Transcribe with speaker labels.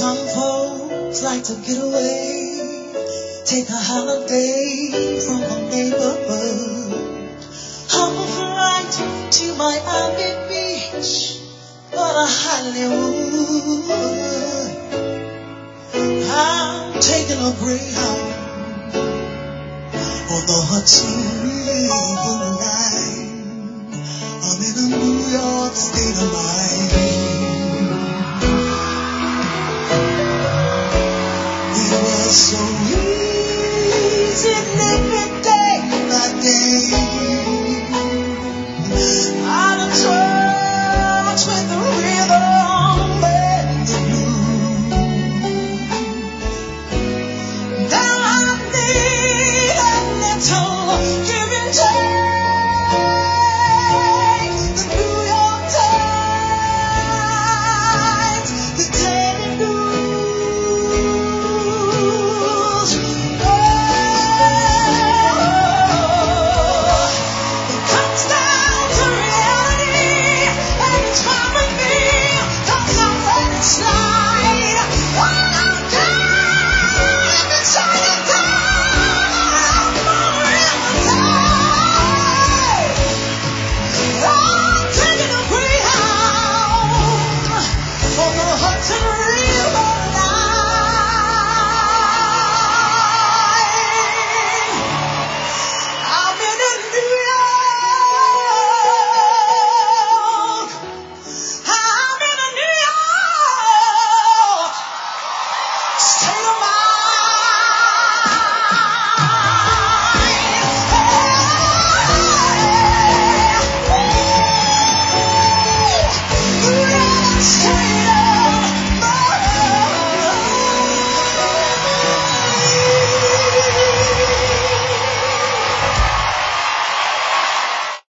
Speaker 1: Some folks like to get away, take a holiday from the neighborhood. Hop a flight to Miami Beach or to Hollywood. I'm taking a Greyhound on the Hudson River line. I'm in a New York state of mind. It was so easy living day by day. Out of touch with the rhythm and the blues. Now I need a little